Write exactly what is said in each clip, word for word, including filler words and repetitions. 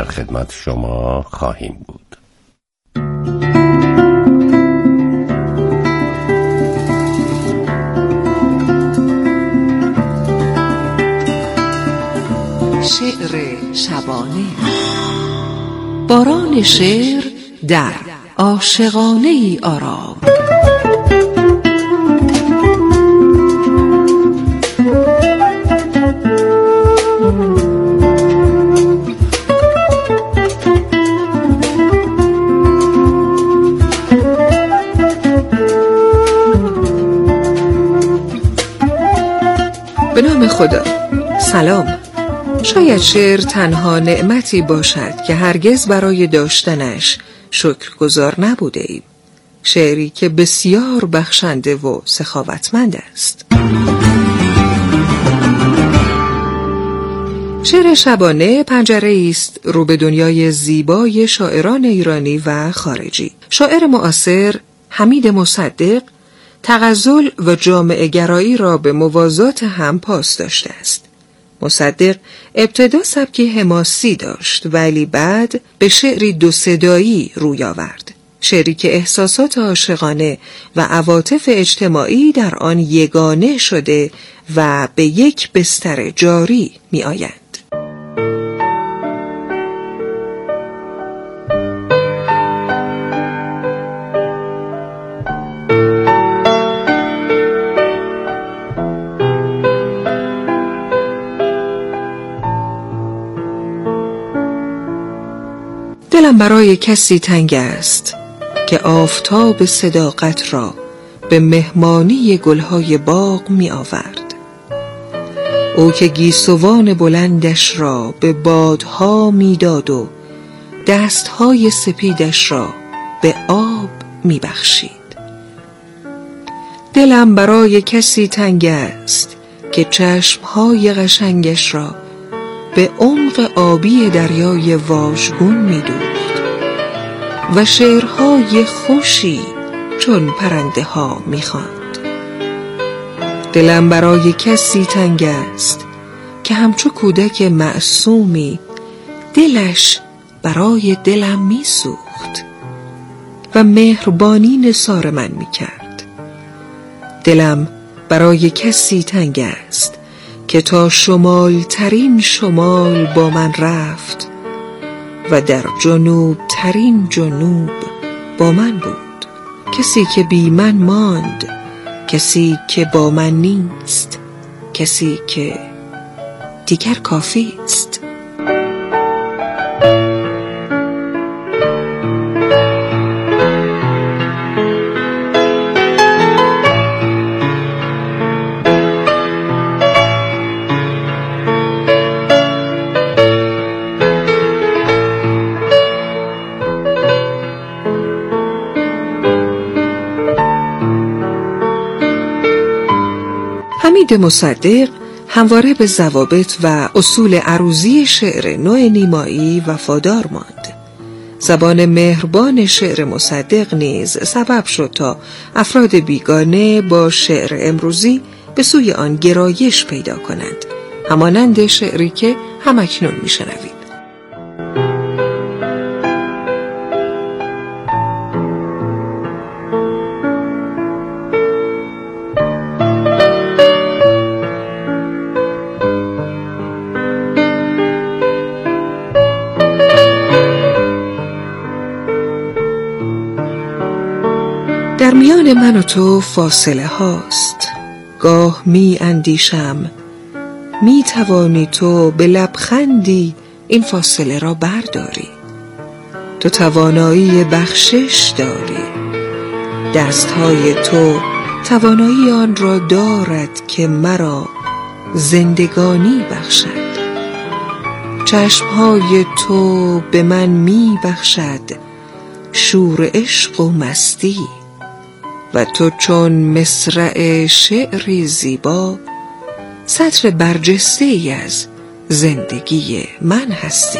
در خدمت شما خواهیم بود. شعر شبانه. باران شعر در عاشقانه ای آرام. به نام خدا. سلام. شاید شعر تنها نعمتی باشد که هرگز برای داشتنش شکرگزار نبوده ایم. شعری که بسیار بخشنده و سخاوتمند است. شعر شبانه پنجره است رو به دنیای زیبای شاعران ایرانی و خارجی. شاعر معاصر حمید مصدق تغزل و جامعه گرایی را به موازات هم پاس داشته است. مصدق ابتدا سبکی حماسی داشت ولی بعد به شعری دو صدایی روی آورد. شعری که احساسات عاشقانه و عواطف اجتماعی در آن یگانه شده و به یک بستر جاری می آیند. دلم برای کسی تنگ است که آفتاب صداقت را به مهمانی گلهای باغ می آورد. او که گیسوان بلندش را به بادها می داد و دستهای سپیدش را به آب می بخشید. دلم برای کسی تنگ است که چشمهای قشنگش را به عمق آبی دریای واژگون می دوخت و شعرهای خوشی چون پرنده ها می خواند. دلم برای کسی تنگ است که همچو کودک معصومی دلش برای دلم می سوخت و مهربانی نثار من می کرد. دلم برای کسی تنگ است که تا شمال ترین شمال با من رفت و در جنوب ترین جنوب با من بود. کسی که بی من ماند، کسی که با من نیست، کسی که دیگر کافی است. حمید مصدق همواره به ضوابط و اصول عروضی شعر نوع نیمایی وفادار ماند. زبان مهربان شعر مصدق نیز سبب شد تا افراد بیگانه با شعر امروزی به سوی آن گرایش پیدا کنند، همانند شعری که همکنون میشنوید. در میان من و تو فاصله هاست، گاه می اندیشم می توانی تو به لبخندی این فاصله را برداری. تو توانایی بخشش داری، دستهای تو توانایی آن را دارد که مرا زندگانی بخشد. چشمهای تو به من می بخشد شور عشق و مستی و تو چون مصرع شعری زیبا سطر برجسته ای از زندگی من هستی.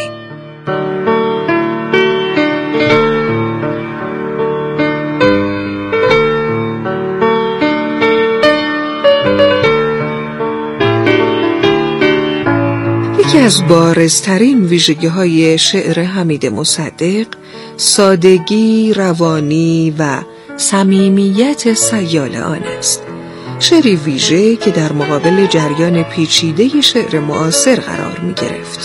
یکی از بارزترین ویژگی‌های شعر حمید مصدق سادگی، روانی و صمیمیت سیال آن است. شعری ویژه که در مقابل جریان پیچیده شعر معاصر قرار می گرفت.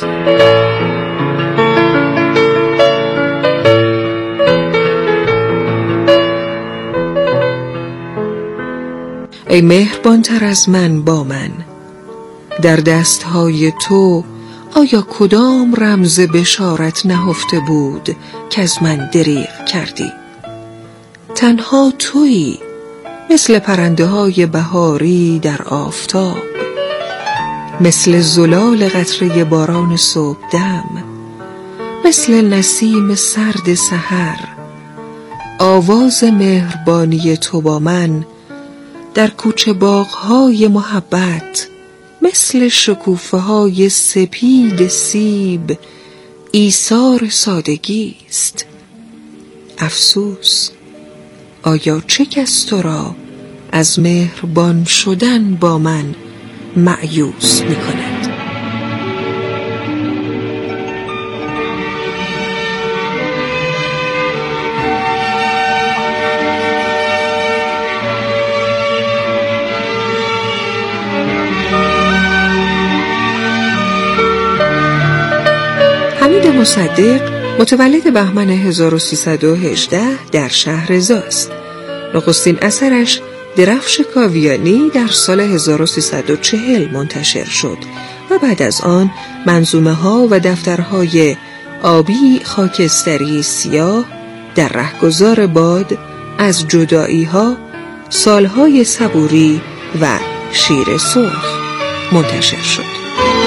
ای مهربانتر از من با من، در دستهای تو آیا کدام رمز بشارت نهفته بود که از من دریغ کردی؟ تنها تویی، مثل پرنده های بهاری در آفتاب، مثل زلال قطره باران صبحدم، مثل نسیم سرد سحر. آواز مهربانی تو با من در کوچه باغ‌های محبت، مثل شکوفه های سپید سیب، ایثار سادگی است. افسوس، آیا چه کس تو را از مهربان شدن با من مأیوس می کند؟ حمید مصدق متولد بهمن هزار و سیصد و هجده در شهرضا است. نخستین اثرش درفش کاویانی در سال هزار و سیصد و چهل منتشر شد و بعد از آن منظومه ها و دفترهای آبی، خاکستری سیاه، در رهگذار باد، از جدایی ها، سالهای صبوری و شیر سرخ منتشر شد.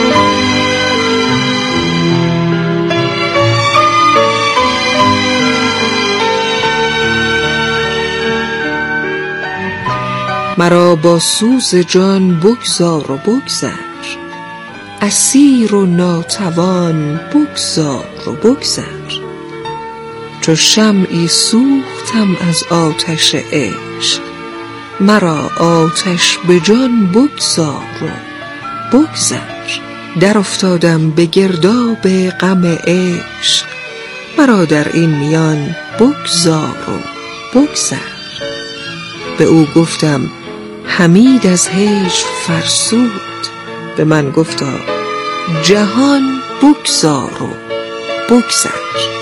مرا با سوز جان بگذار و بگذر، اسیر و ناتوان بگذار و بگذر. چو شمعی سوختم از آتش عشق، مرا آتش به جان بگذار و بگذر. در افتادم به گرداب غم عشق، مرا در این میان بگذار و بگذر. به او گفتم حمید از هجر فرسود، به من گفتا جهان بگذار و بگذر.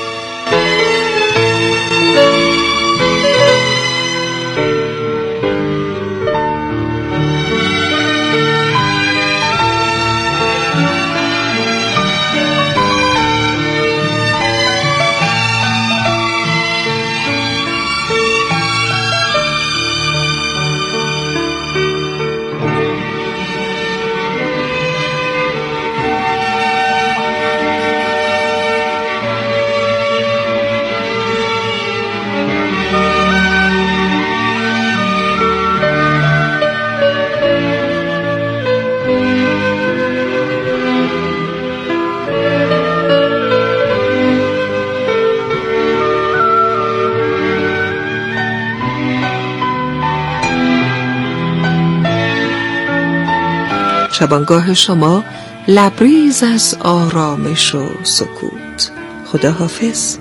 شبانگاه شما لبریز از آرامش و سکوت. خدا حافظ.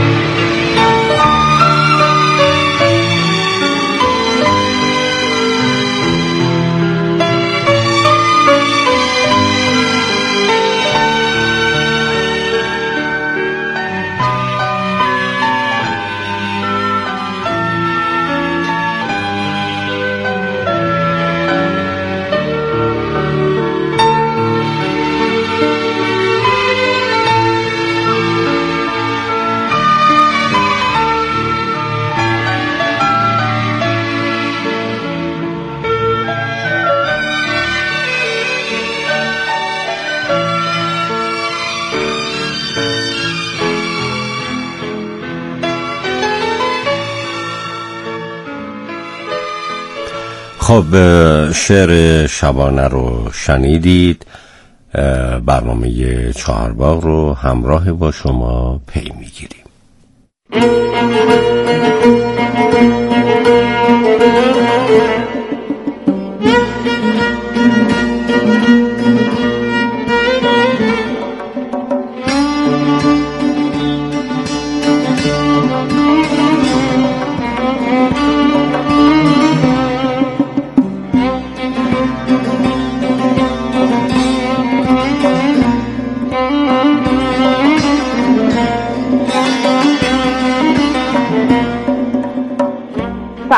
خب شعر شبانه رو شنیدید. برنامه چهارباغ رو همراه با شما پی میگیریم.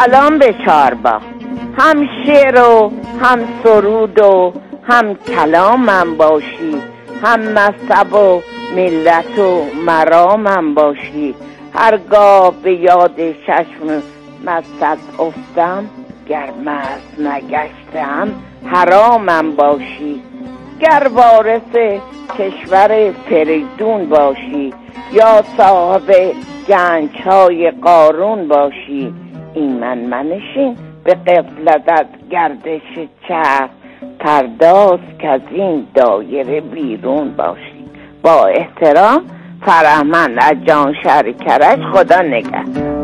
سلام به چاربا، هم شعر و هم سرود و هم کلامم باشی، هم مذهب و ملت و مرامم باشی. هرگاه به یاد چشم مست افتم، گر مست نگشتم حرامم باشی. گر وارث کشور فریدون باشی، یا صاحب گنج های قارون باشی. این من منشین به غفلتت گردش چرخ، پرداز که از این دایره بیرون باشی. با احترام، فرهمند از جان شهر کرج. خدا نگهدار.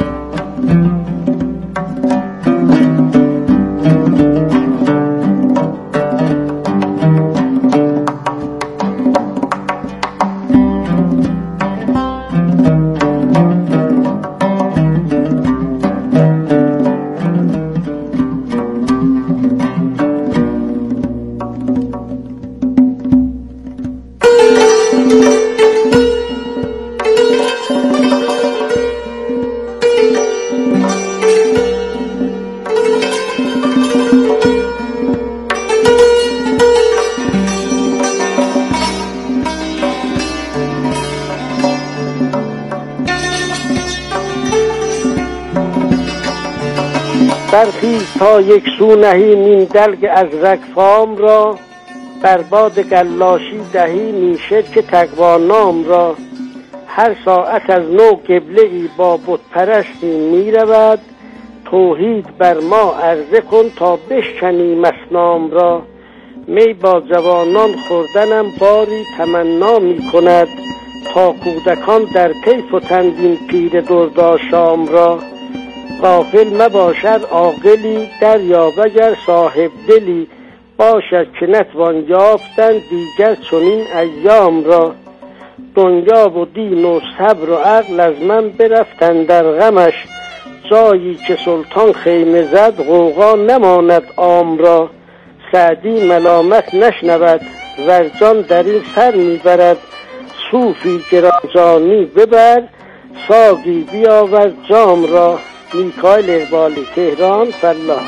برخیز تا یک سو نهیم این دلگ از رگفام را، بر باد گلاشی دهی نیشه که تقوانام را. هر ساعت از نو قبله ای با بت پرستی می رود، توحید بر ما عرضه کن تا بشکنیم اسنام را. می با جوانان خوردنم باری تمنا می کند، تا کودکان در پی فتند این پیر دردآشام را. غافل مباشد عاقلی دریاب اگر صاحب دلی، باشد که نتوان یافتن دیگر چنین ایام را. دنیا و دین و صبر و عقل از من برفتن در غمش، جایی که سلطان خیمه زد غوغا نماند عام را. سعدی ملامت نشنود ورجان در این سر میبرد، صوفی گرانجانی ببر ساقی بیاور جام را. میکائیل اقبالی، تهران، فلاح.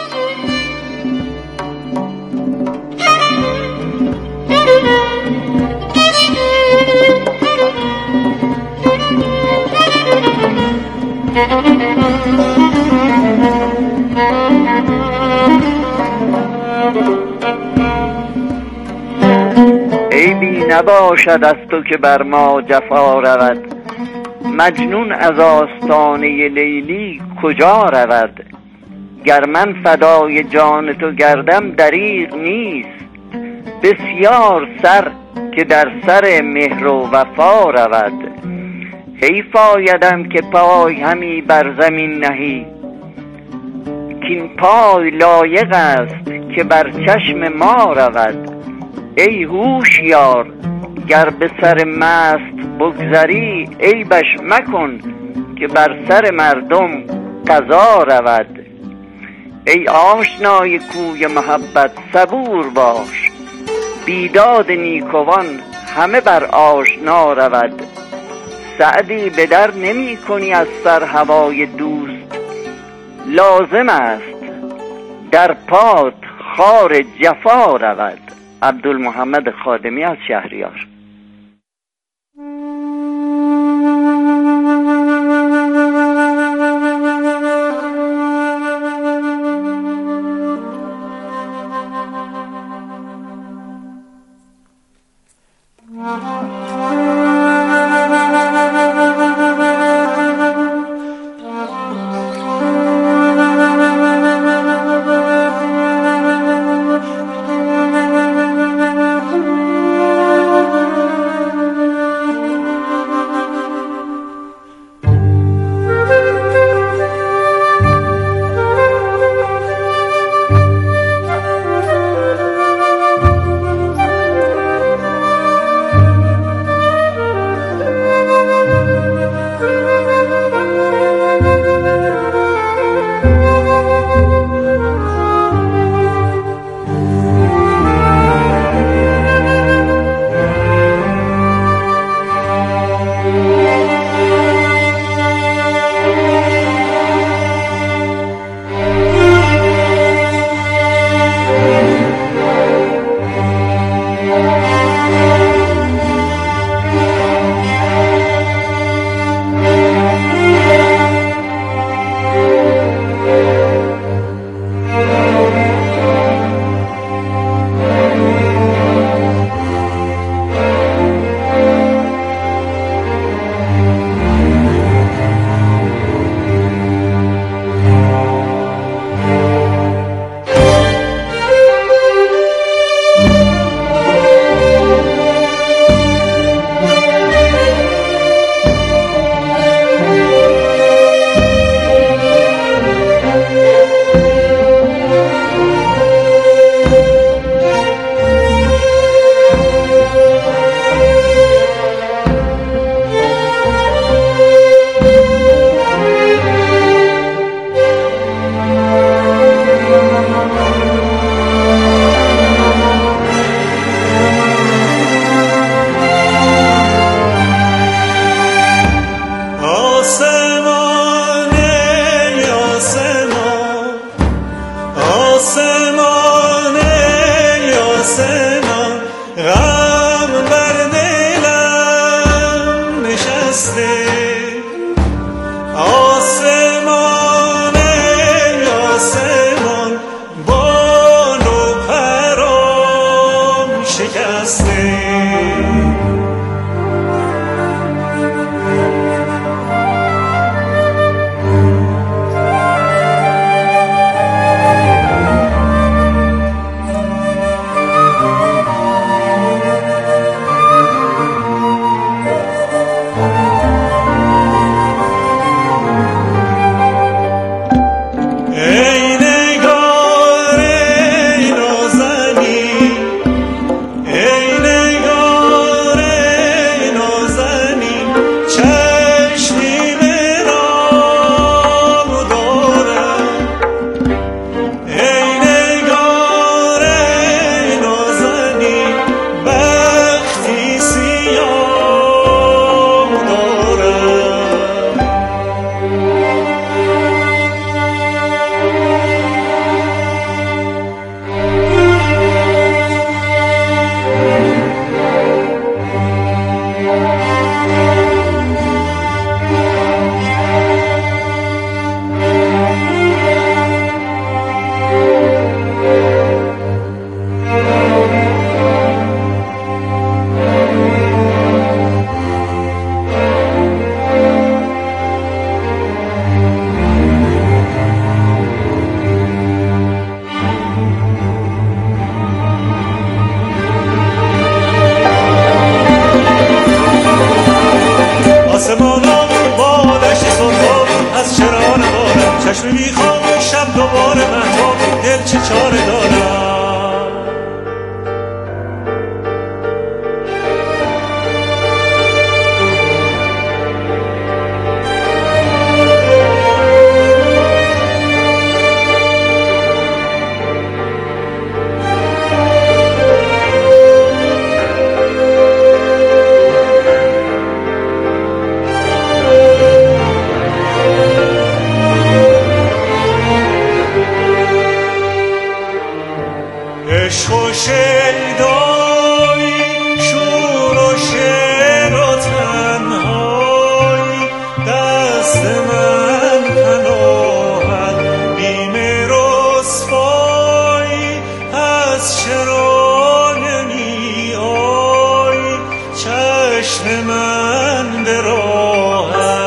عیبی نباشد از تو که بر ما جفا رود، مجنون از آستانه لیلی کجا رود. گر من فدای جان تو گردم دریغ نیست، بسیار سر که در سر مهر و وفا رود. حیف آیدم که پای همی بر زمین نهی، کین پای لایق است که بر چشم ما رود. ای هوشیار گر به سر مست بگذری، عیبش مکن که بر سر مردم قضا رود. ای آشنای کوی محبت صبور باش، بیداد نیکوان همه بر آشنا رود. سعدی به در نمی کنی از سر هوای دوست، لازم است در پات خار جفا رود. عبدالمحمد خادمی از شهریار. شکسته آسمان ای آسمان بال و پرام شکسته چشم میخوام شب دوباره مهتاب دل چه چاره دارم عشق و شیدایی شور و شعر و تنهایی دست من پناهد بیم رسوایی از چرا نمی آیی چشم من به راهت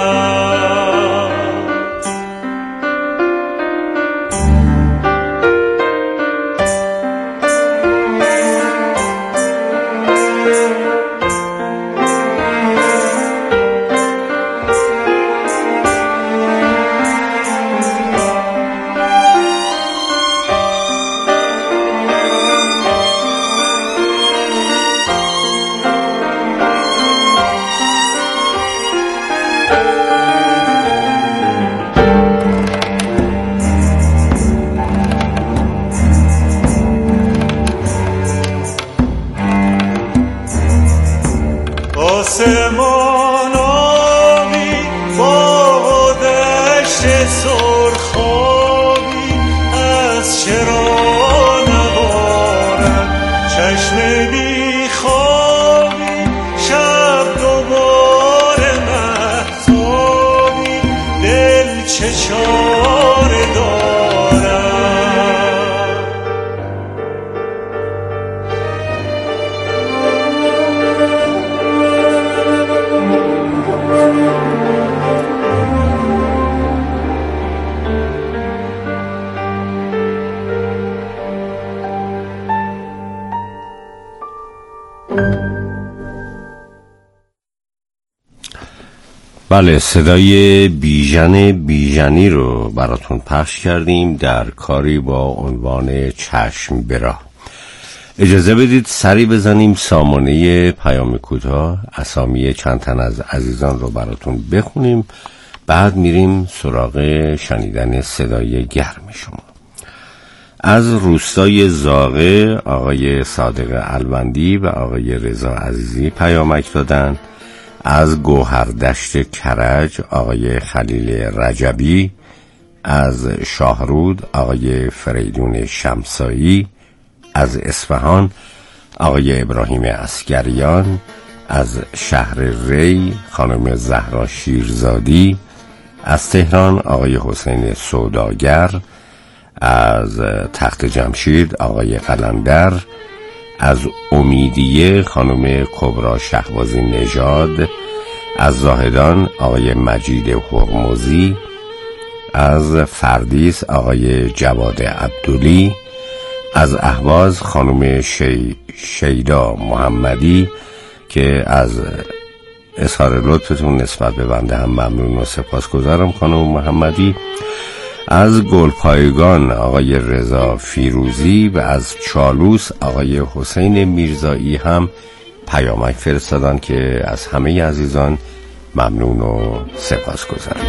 آسمان آبی با دشت سرخابی از چرا نبارد چشم بیخوابی شب دوباره مهتابی دل چه چاره دارد بله، صدای بیژن بیژنی رو براتون پخش کردیم در کاری با عنوان چشم برا. اجازه بدید سری بزنیم سامانه پیام کوتاه، اسامی چند تن از عزیزان رو براتون بخونیم، بعد میریم سراغ شنیدن صدای گرم شما. از روستای زاغه آقای صادق الوندی و آقای رضا عزیزی پیامک دادن. از گوهردشت کرج آقای خلیل رجبی، از شاهرود آقای فریدون شمسایی، از اصفهان آقای ابراهیم عسگریان، از شهر ری خانم زهرا شیرزادی، از تهران آقای حسین سوداگر، از تخت جمشید آقای قلندر، از امیدیه خانم کبرا شهبازی نژاد، از زاهدان آقای مجید هرمزی، از فردیس آقای جواد عبدولی، از اهواز خانم شی... شیدا محمدی که از اظهار لطفتون نسبت به بنده هم ممنون و سپاسگزارم خانم محمدی، از گلپایگان آقای رضا فیروزی و از چالوس آقای حسین میرزایی هم پیامک فرستادن که از همه عزیزان ممنون و سپاسگزارم.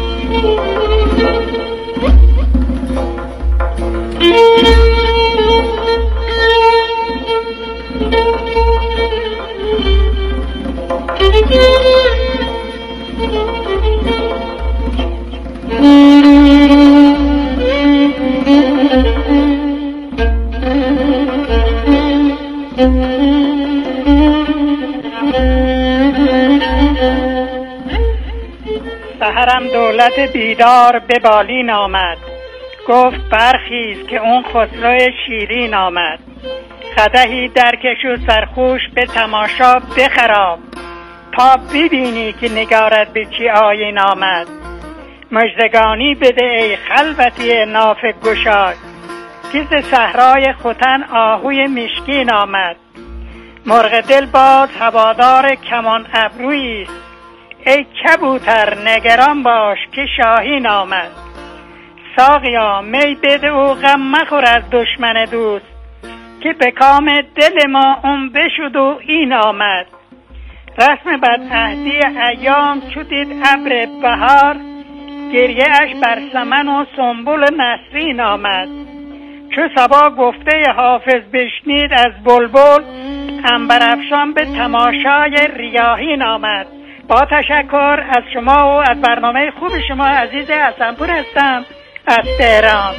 سحرم دولت بیدار به بالین آمد، گفت برخیز که اون خسرو شیرین آمد. قدحی درکش و سرخوش به تماشا بخراب، تا ببینی که نگارت به چی آیین آمد. مژدگانی بده ای خلوتی ناف گشای، که ز صحرای ختن آهوی مشکین آمد. مرغ دل باز هوادار کمان ابرویی، ای کبوتر نگران باش که شاهین آمد. ساقیا می بده و غم مخور از دشمن دوست، که به کام دل ما اون بشد و این آمد. رسم بدعهدی ایام چو دید ابر بهار، گریه اش بر سمن و سنبل نسرین آمد. چو صبا گفته حافظ بشنید از بلبل، عنبرافشان به تماشای ریاحین آمد. با تشکر از شما و از برنامه خوب شما. عزیز حسنپور هستم از تهران.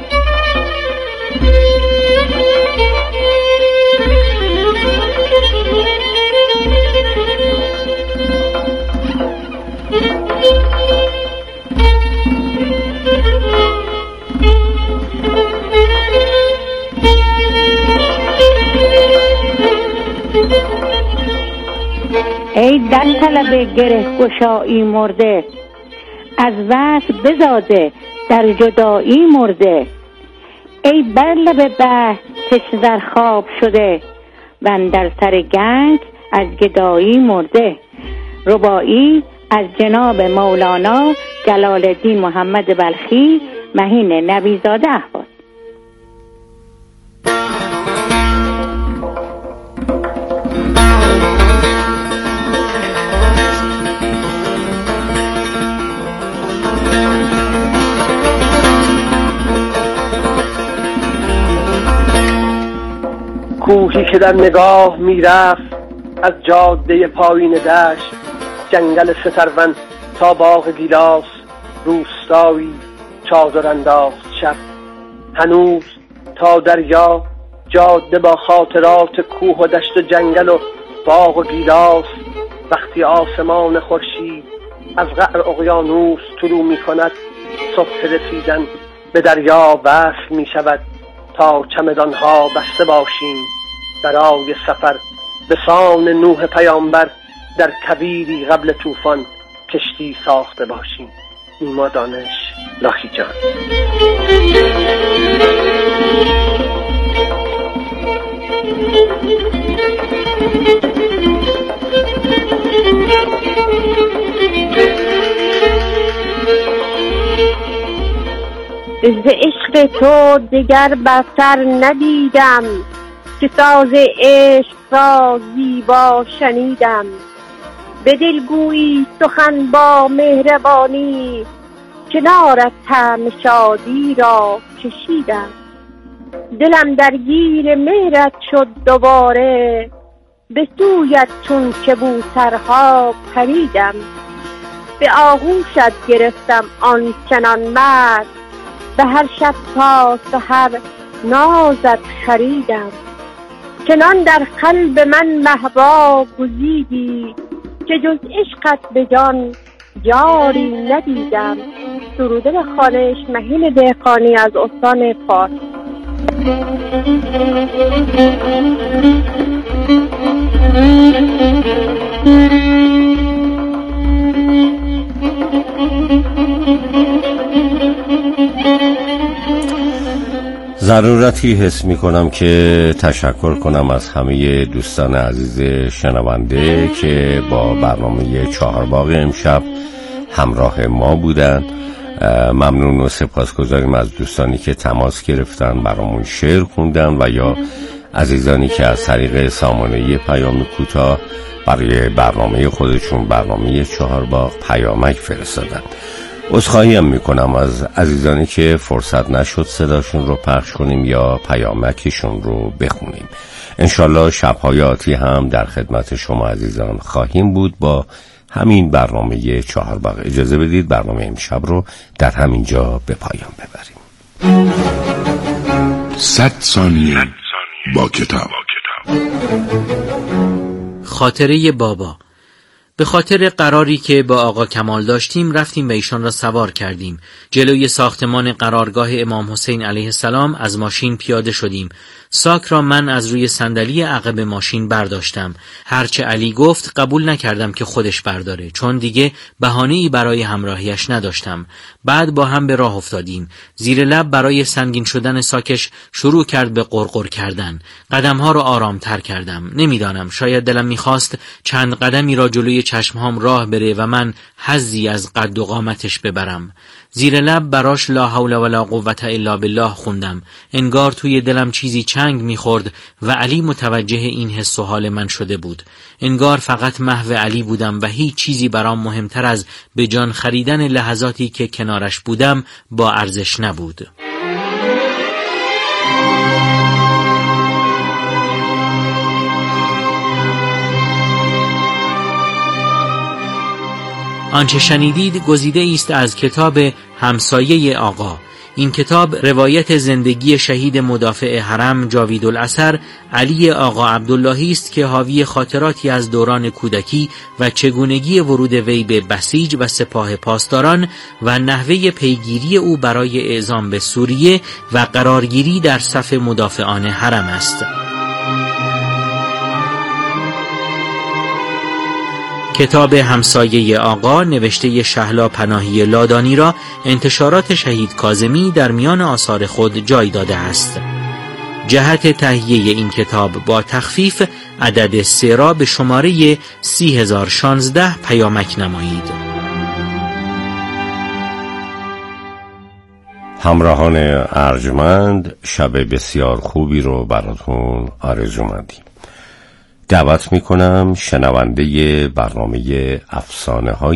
ای در طلب گره گشایی مرده، از وصل بزاده در جدایی مرده. ای بر لب بحر تشنه در خواب شده، و اندر سر گنج از گدایی مرده. رباعی از جناب مولانا جلال الدین محمد بلخی، مهین نبیزاده اهواز. کوهی که در نگاه میرفت از جاده پایین دشت، جنگل سترون تا باغ گیلاس، روستایی چادر انداخت شب. هنوز تا دریا جاده با خاطرات کوه و دشت و جنگل و باغ و گیلاس. وقتی آسمان خورشید از قعر اقیانوس طلوع می کند، صبح رسیدن به دریا وصل می شود. تا چمدانها بسته باشیم برای سفر به سان نوح پیامبر، در کبیری قبل طوفان کشتی ساخته باشیم. نیما دانش، لاهیجان. ز عشق تو دگر بر سر ندیدم، که ساز عشق را زیبا شنیدم. به دلگویی سخن با مهربانی، کنارت طعم شادی را چشیدم. دلم درگیر مهرت شد دوباره، به سویت چون کبوترها پریدم. به آغوشت گرفتم آن چنان مرد، به هر شب تا سحر نازت خریدم. چنان در قلب من محوا گزیدی که جز عشقت به جان یاری ندیدم. سروده به خوانش مهین دهقانی از استان فارس. ضرورتی حس می کنم که تشکر کنم از همه دوستان عزیز شنونده که با برنامه چهارباغ امشب همراه ما بودن. ممنون و سپاسگزاریم از دوستانی که تماس گرفتن، برامون شعر خوندن و یا عزیزانی که از طریق سامانه پیام کوتاه برای برنامه خودشون، برنامه چهارباغ، پیامک فرستادن. عذرخواهی هم میکنم از عزیزانی که فرصت نشد صداشون رو پخش کنیم یا پیامکشون رو بخونیم. انشالله شب‌های آتی هم در خدمت شما عزیزان خواهیم بود با همین برنامه چهارباغ. اجازه بدید برنامه امشب رو در همین جا به پایان ببریم. صد ثانیه با کتاب. خاطره بابا. به خاطر قراری که با آقا کمال داشتیم رفتیم و ایشان را سوار کردیم. جلوی ساختمان قرارگاه امام حسین علیه السلام از ماشین پیاده شدیم. ساک را من از روی صندلی عقب ماشین برداشتم. هرچه علی گفت قبول نکردم که خودش برداره، چون دیگه بهانه‌ای برای همراهیش نداشتم. بعد با هم به راه افتادیم. زیر لب برای سنگین شدن ساکش شروع کرد به قرقر کردن. قدمها را آرامتر کردم. نمیدانم، شاید دلم میخواست چند قدمی را جلوی چشمهام راه بره و من حظی از قد و قامتش ببرم. زیر لب براش لا حول ولا قوة الا بالله خوندم. انگار توی دلم چیزی چنگ میخورد و علی متوجه این حس و حال من شده بود. انگار فقط محو علی بودم و هیچ چیزی برام مهمتر از به جان خریدن لحظاتی که کنارش بودم با ارزش نبود. آنچه شنیدید گزیده است از کتاب همسایه آقا. این کتاب روایت زندگی شهید مدافع حرم جاویدالاثر علی آقا عبداللهی است که حاوی خاطراتی از دوران کودکی و چگونگی ورود وی به بسیج و سپاه پاسداران و نحوه پیگیری او برای اعزام به سوریه و قرارگیری در صف مدافعان حرم است. کتاب همسایه آقا نوشته شهلا پناهی لادانی را انتشارات شهید کاظمی در میان آثار خود جای داده است. جهت تهیه این کتاب با تخفیف عدد سه را به شماره سی هزار و شانزده پیامک نمایید. همراهان ارجمند، شب بسیار خوبی رو براتون آرزومندیم. دعوت میکنم شنونده برنامه افسانه های